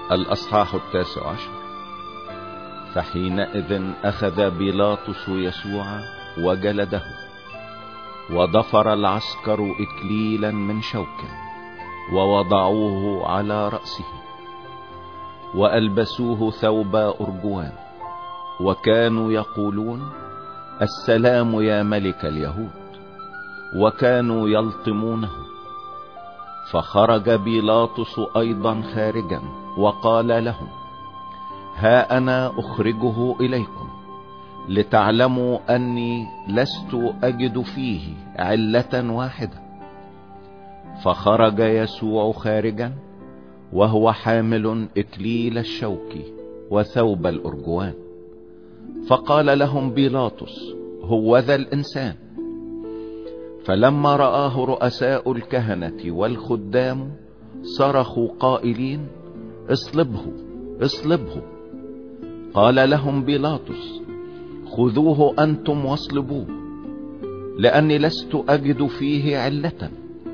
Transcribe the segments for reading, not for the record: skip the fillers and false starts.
الأصحاح 19. فحينئذ أخذ بيلاطس يسوع وجلده، وضفر العسكر إكليلا من شوك ووضعوه على رأسه، وألبسوه ثوب أرجوان، وكانوا يقولون: السلام يا ملك اليهود. وكانوا يلطمونه. فخرج بيلاطس أيضا خارجا وقال لهم: ها أنا أخرجه إليكم لتعلموا أني لست أجد فيه علة واحدة. فخرج يسوع خارجا وهو حامل إكليل الشوك وثوب الأرجوان. فقال لهم بيلاطس: هوذا الإنسان. فلما رآه رؤساء الكهنة والخدام صرخوا قائلين: اصلبه اصلبه. قال لهم بيلاطس: خذوه أنتم واصلبوه، لأني لست أجد فيه علة.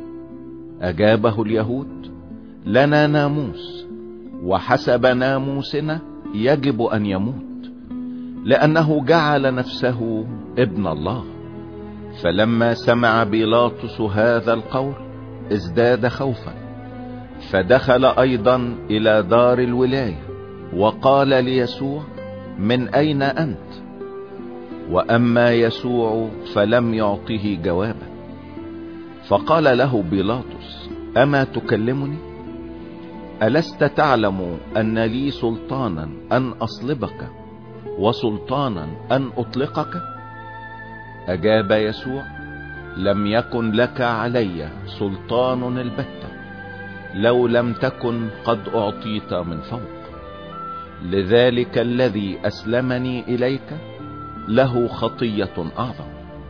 أجابه اليهود: لنا ناموس، وحسب ناموسنا يجب أن يموت، لأنه جعل نفسه ابن الله. فلما سمع بيلاطس هذا القول ازداد خوفا، فدخل أيضا إلى دار الولاية وقال ليسوع: من أين أنت؟ وأما يسوع فلم يعطه جوابا. فقال له بيلاطس: أما تكلمني؟ ألست تعلم أن لي سلطانا أن أصلبك وسلطانا أن أطلقك؟ أجاب يسوع: لم يكن لك علي سلطان البتة لو لم تكن قد أعطيت من فوق. لذلك الذي أسلمني إليك له خطية أعظم.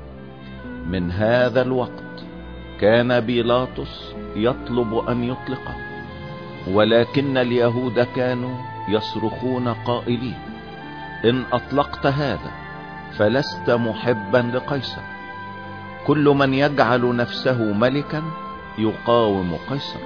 من هذا الوقت كان بيلاطس يطلب أن يطلقه، ولكن اليهود كانوا يصرخون قائلين: إن أطلقت هذا فلست محبا لقيصر. كل من يجعل نفسه ملكا يقاوم قيصر.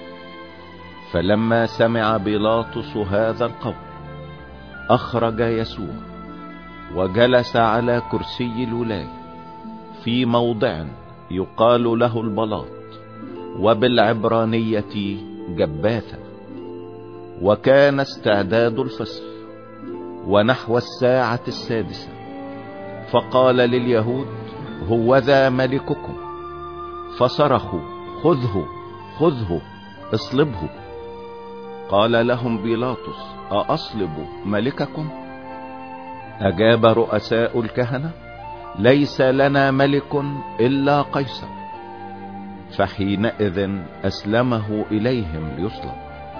فلما سمع بيلاطس هذا القول أخرج يسوع وجلس على كرسي الولاية في موضع يقال له البلاط، وبالعبرانية جباثة. وكان استعداد الفصل ونحو 6:00. فقال لليهود: هوذا ملككم. فصرخوا: خذه خذه اصلبه. قال لهم بيلاطس: أأصلب ملككم؟ أجاب رؤساء الكهنة: ليس لنا ملك إلا قيصر. فحينئذ أسلمه إليهم ليصلب.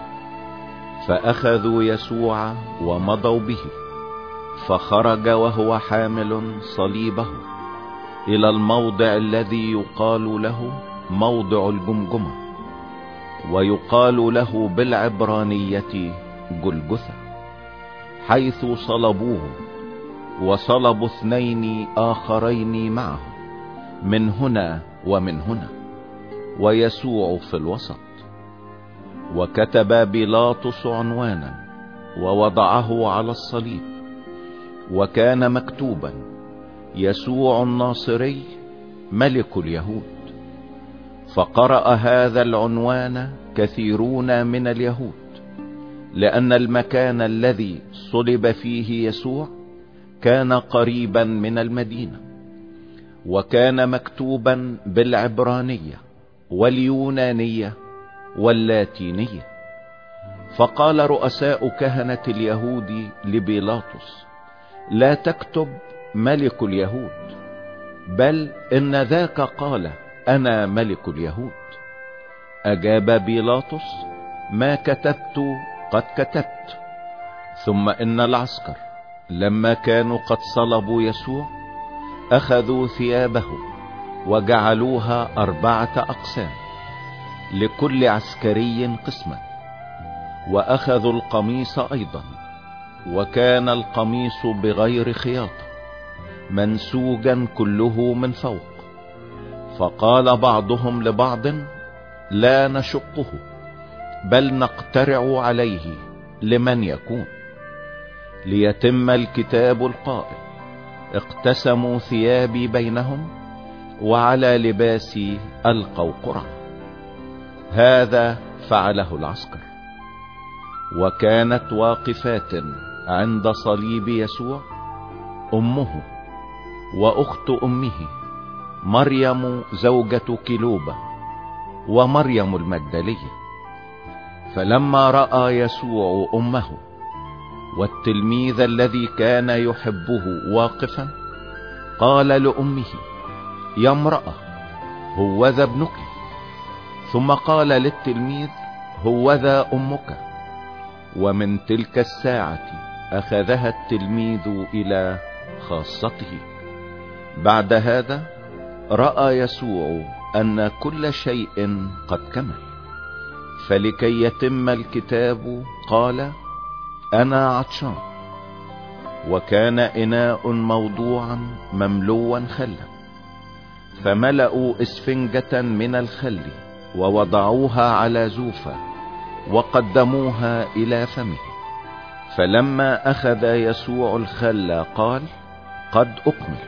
فأخذوا يسوع ومضوا به، فخرج وهو حامل صليبه إلى الموضع الذي يقال له موضع الجمجمة، ويقال له بالعبرانية جلجثة، حيث صلبوه. وصلبوا 2 آخرين معه من هنا ومن هنا، ويسوع في الوسط. وكتب بيلاطس عنوانا ووضعه على الصليب، وكان مكتوبا: يسوع الناصري ملك اليهود. فقرأ هذا العنوان كثيرون من اليهود، لأن المكان الذي صلب فيه يسوع كان قريبا من المدينة، وكان مكتوبا بالعبرانية واليونانية واللاتينية. فقال رؤساء كهنة اليهود لبيلاطس: لا تكتب ملك اليهود، بل إن ذاك قال: أنا ملك اليهود. أجاب بيلاطس: ما كتبت قد كتبت. ثم إن العسكر لما كانوا قد صلبوا يسوع أخذوا ثيابه وجعلوها 4 أقسام، لكل عسكري قسما، وأخذوا القميص أيضا، وكان القميص بغير خياطة منسوجا كله من فوق. فقال بعضهم لبعض: لا نشقه، بل نقترع عليه لمن يكون، ليتم الكتاب القائل: اقتسموا ثيابي بينهم وعلى لباسي ألقوا قرعة. هذا فعله العسكر. وكانت واقفات عند صليب يسوع أمه وأخت أمه مريم زوجة كلوبة ومريم المجدلية. فلما رأى يسوع أمه والتلميذ الذي كان يحبه واقفا، قال لأمه: يا امرأة، هوذا ابنك. ثم قال للتلميذ: هوذا أمك. ومن تلك الساعة أخذها التلميذ إلى خاصته. بعد هذا رأى يسوع أن كل شيء قد كمل، فلكي يتم الكتاب قال: أنا عطشان. وكان إناء موضوعا مملوا خلا، فملأوا إسفنجة من الخل ووضعوها على زوفة وقدموها إلى فمه. فلما أخذ يسوع الخل قال: قد أكمل،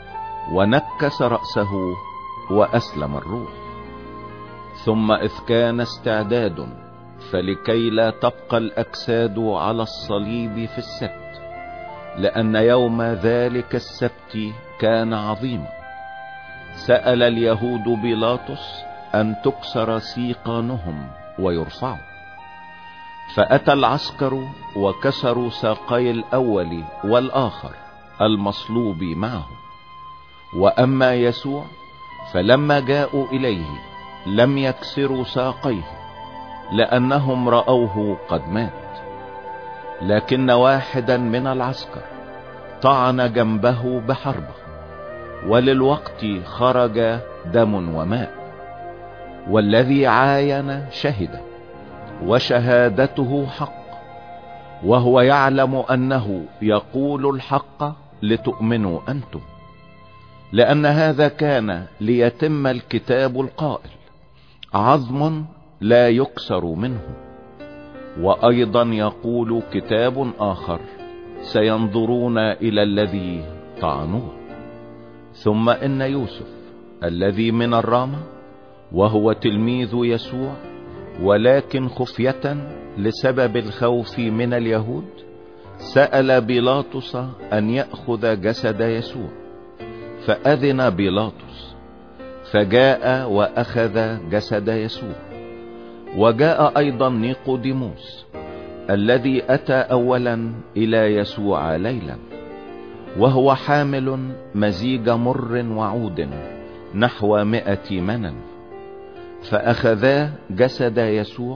ونكس رأسه وأسلم الروح. ثم إذ كان استعداد فلكي لا تبقى الأجساد على الصليب في السبت، لأن يوم ذلك السبت كان عظيما، سأل اليهود بيلاطس أن تكسر سيقانهم ويرفعوا. فأتى العسكر وكسروا ساقي الأول والآخر المصلوب معه. وأما يسوع فلما جاءوا إليه لم يكسروا ساقيه، لأنهم رأوه قد مات. لكن واحدا من العسكر طعن جنبه بحربة، وللوقت خرج دم وماء. والذي عاين شهد، وشهادته حق، وهو يعلم أنه يقول الحق لتؤمنوا أنتم، لأن هذا كان ليتم الكتاب القائل: عظم لا يكسر منه. وأيضا يقول كتاب آخر: سينظرون إلى الذي طعنوه. ثم إن يوسف الذي من الرامة، وهو تلميذ يسوع، ولكن خفية لسبب الخوف من اليهود، سأل بيلاطس أن يأخذ جسد يسوع، فأذن بيلاطس، فجاء وأخذ جسد يسوع. وجاء أيضا نيقوديموس الذي أتى أولا إلى يسوع ليلا، وهو حامل مزيج مر وعود نحو 100 منن. فأخذا جسد يسوع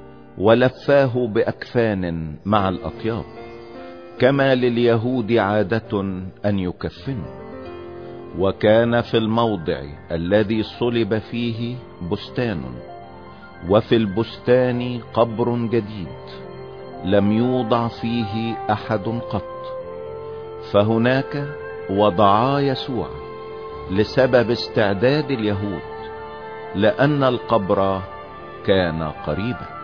ولفاه بأكفان مع الأطياب، كما لليهود عادة أن يكفنوا. وكان في الموضع الذي صلب فيه بستان، وفي البستان قبر جديد لم يوضع فيه أحد قط، فهناك وضعا يسوع لسبب استعداد اليهود، لأن القبر كان قريبا.